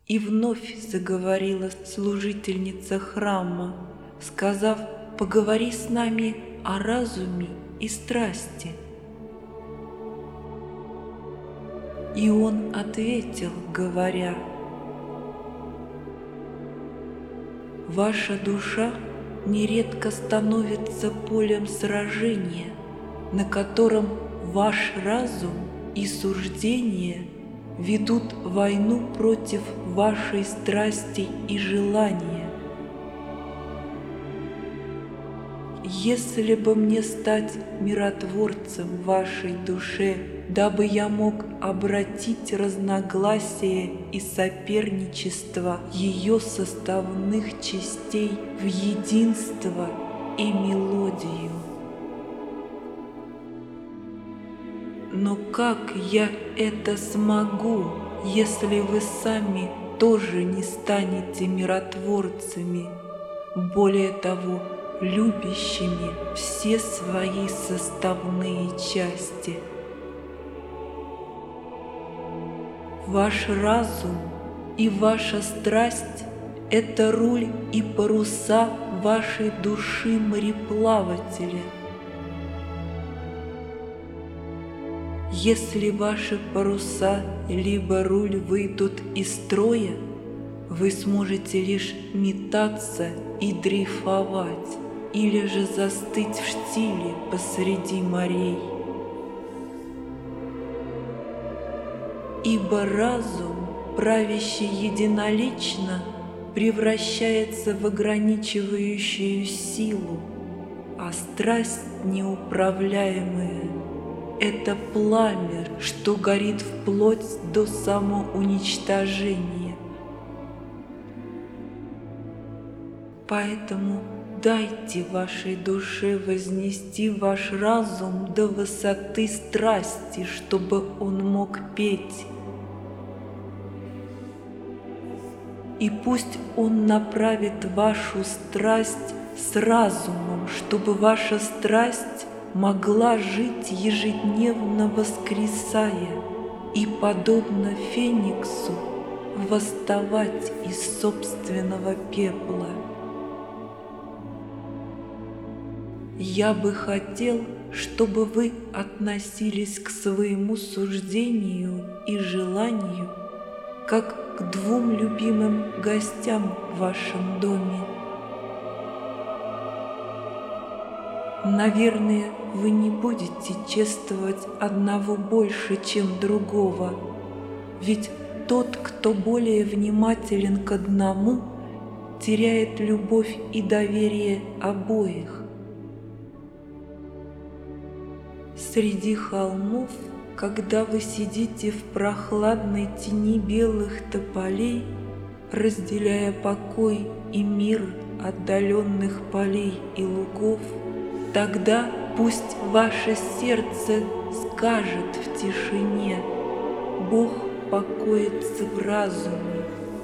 И вновь заговорила служительница храма, сказав: «Поговори с нами о разуме и страсти». И он ответил, говоря: «Ваша душа нередко становится полем сражения, на котором ваш разум и суждение ведут войну против вашей страсти и желания. Если бы мне стать миротворцем в вашей душе, дабы я мог обратить разногласия и соперничество ее составных частей в единство и мелодию. Но как я это смогу, если вы сами тоже не станете миротворцами, более того, любящими все свои составные части? Ваш разум и ваша страсть — это руль и паруса вашей души мореплавателя. Если ваши паруса либо руль выйдут из строя, вы сможете лишь метаться и дрейфовать, или же застыть в штиле посреди морей. Ибо разум, правящий единолично, превращается в ограничивающую силу, а страсть неуправляемая — это пламя, что горит вплоть до самоуничтожения. Поэтому дайте вашей душе вознести ваш разум до высоты страсти, чтобы он мог петь. И пусть он направит вашу страсть с разумом, чтобы ваша страсть могла жить ежедневно воскресая и, подобно фениксу, восставать из собственного пепла. Я бы хотел, чтобы вы относились к своему суждению и желанию как к двум любимым гостям в вашем доме. Наверное, вы не будете чествовать одного больше, чем другого, ведь тот, кто более внимателен к одному, теряет любовь и доверие обоих. Среди холмов, когда вы сидите в прохладной тени белых тополей, разделяя покой и мир отдаленных полей и лугов, тогда пусть ваше сердце скажет в тишине: Бог покоится в разуме.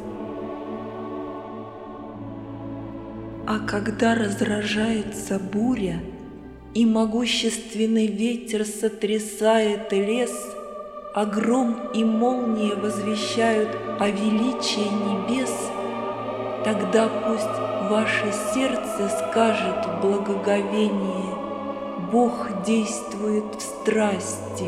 А когда разражается буря, и могущественный ветер сотрясает лес, а гром и молния возвещают о величии небес, тогда пусть ваше сердце скажет в благоговении: Бог действует в страсти.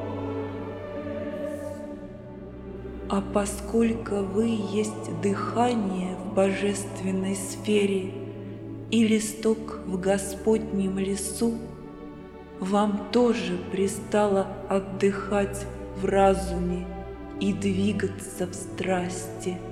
А поскольку вы есть дыхание в божественной сфере и листок в Господнем лесу, вам тоже пристало отдыхать в разуме и двигаться в страсти.